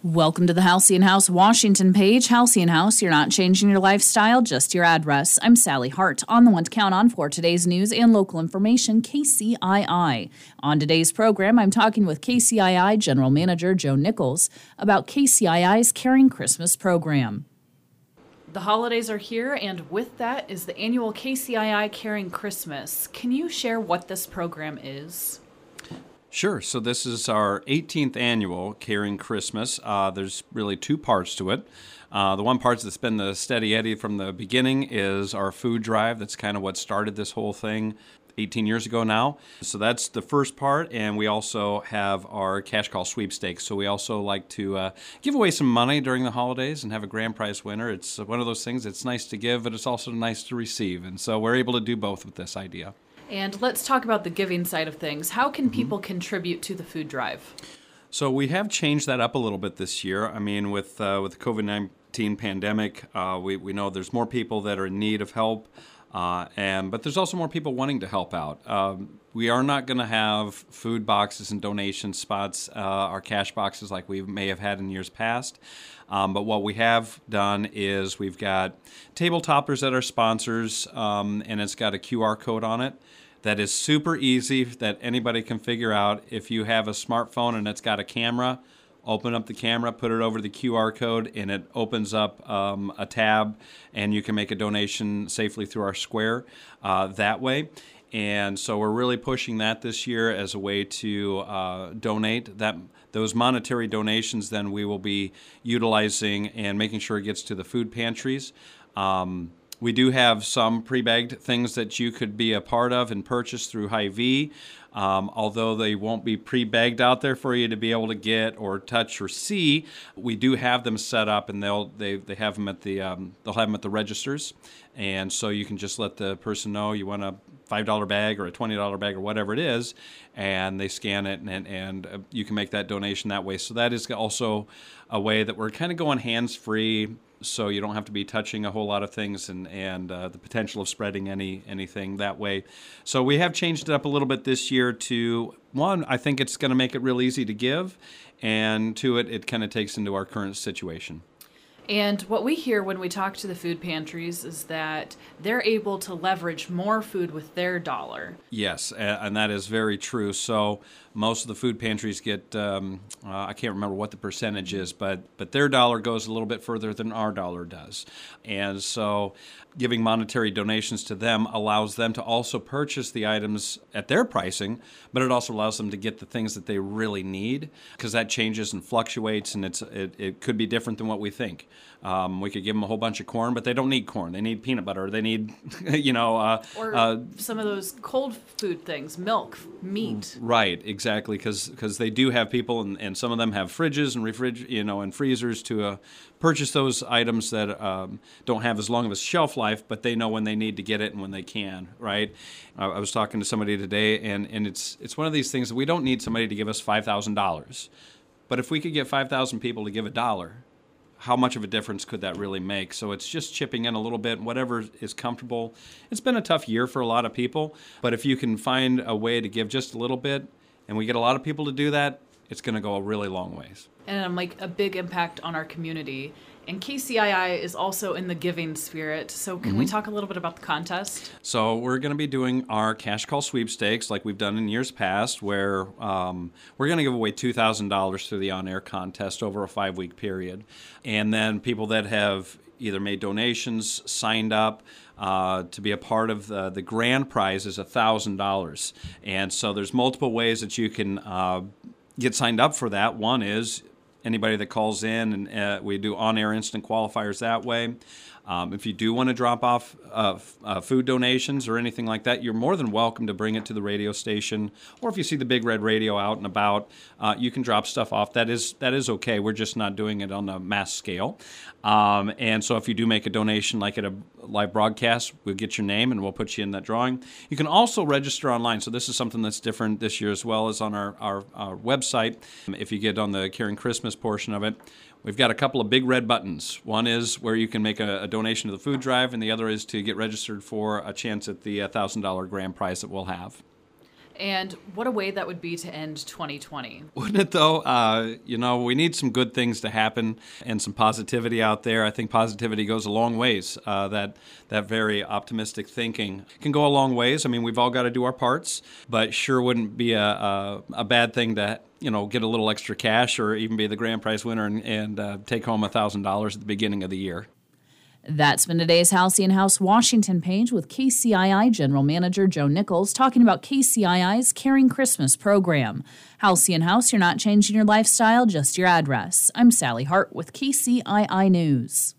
Welcome to the Halcyon House Washington page. Halcyon House, you're not changing your lifestyle, just your address. I'm Sally Hart, on the one to count on for today's news and local information, KCII. On today's program, I'm talking with KCII General Manager Joe Nichols about KCII's Caring Christmas program. The holidays are here, and with that is the annual KCII Caring Christmas. Can you share what this program is? Sure. So this is our 18th annual Caring Christmas. There's really two parts to it. The one part that's been the steady eddy from the beginning is our food drive. That's kind of what started this whole thing 18 years ago now. So that's the first part, and we also have our cash call sweepstakes. So we also like to give away some money during the holidays and have a grand prize winner. It's one of those things that's nice to give, but it's also nice to receive. And so we're able to do both with this idea. And let's talk about the giving side of things. How can people contribute to the food drive? So we have changed that up a little bit this year. I mean, with the COVID-19 pandemic, we know there's more people that are in need of help, but there's also more people wanting to help out. We are not going to have food boxes and donation spots, our cash boxes like we may have had in years past. But what we have done is we've got table toppers that are sponsors, and it's got a QR code on it that is super easy that anybody can figure out. If you have a smartphone and it's got a camera, open up the camera, put it over the QR code, and it opens up a tab, and you can make a donation safely through our Square that way. And so we're really pushing that this year as a way to donate. Those monetary donations then we will be utilizing and making sure it gets to the food pantries. We do have some pre-bagged things that you could be a part of and purchase through Hy-Vee. Although they won't be pre-bagged out there for you to be able to get or touch or see, we do have them set up, and they have them at the registers, and so you can just let the person know you want a $5 bag or a $20 bag or whatever it is, and they scan it, and you can make that donation that way. So that is also a way that we're kind of going hands-free, so you don't have to be touching a whole lot of things and the potential of spreading anything that way. So we have changed it up a little bit this year to, one, I think it's going to make it real easy to give, and two, it kind of takes into our current situation. And what we hear when we talk to the food pantries is that they're able to leverage more food with their dollar. Yes, and that is very true. So most of the food pantries get, I can't remember what the percentage is, but their dollar goes a little bit further than our dollar does. And so giving monetary donations to them allows them to also purchase the items at their pricing, but it also allows them to get the things that they really need, because that changes and fluctuates, and it could be different than what we think. We could give them a whole bunch of corn, but they don't need corn. They need peanut butter. They need, or some of those cold food things, milk, meat. Right, exactly, because they do have people, and some of them have fridges and and freezers to purchase those items that don't have as long of a shelf life, but they know when they need to get it and when they can. Right. I was talking to somebody today, and it's one of these things that we don't need somebody to give us $5,000, but if we could get 5,000 people to give $1. How much of a difference could that really make? So it's just chipping in a little bit, whatever is comfortable. It's been a tough year for a lot of people, but if you can find a way to give just a little bit, and we get a lot of people to do that, it's going to go a really long ways. And a big impact on our community. And KCII is also in the giving spirit. So can we talk a little bit about the contest? So we're going to be doing our cash call sweepstakes like we've done in years past, where we're going to give away $2,000 through the on-air contest over a 5-week period. And then people that have either made donations, signed up to be a part of the grand prize is $1,000. And so there's multiple ways that you can get signed up for that. One is anybody that calls in, and we do on-air instant qualifiers that way. If you do want to drop off food donations or anything like that, you're more than welcome to bring it to the radio station. Or if you see the Big Red Radio out and about, you can drop stuff off. That is okay. We're just not doing it on a mass scale. And so if you do make a donation, like at a live broadcast, we'll get your name and we'll put you in that drawing. You can also register online. So this is something that's different this year as well as on our website. If you get on the Caring Christmas portion of it, we've got a couple of big red buttons. One is where you can make a donation to the food drive, and the other is to get registered for a chance at the $1,000 grand prize that we'll have. And what a way that would be to end 2020. Wouldn't it, though? We need some good things to happen and some positivity out there. I think positivity goes a long ways. That very optimistic thinking can go a long ways. I mean, we've all got to do our parts, but sure wouldn't be a bad thing to get a little extra cash or even be the grand prize winner and take home $1,000 at the beginning of the year. That's been today's Halcyon House Washington page with KCII General Manager Joe Nichols talking about KCII's Caring Christmas program. Halcyon House, you're not changing your lifestyle, just your address. I'm Sally Hart with KCII News.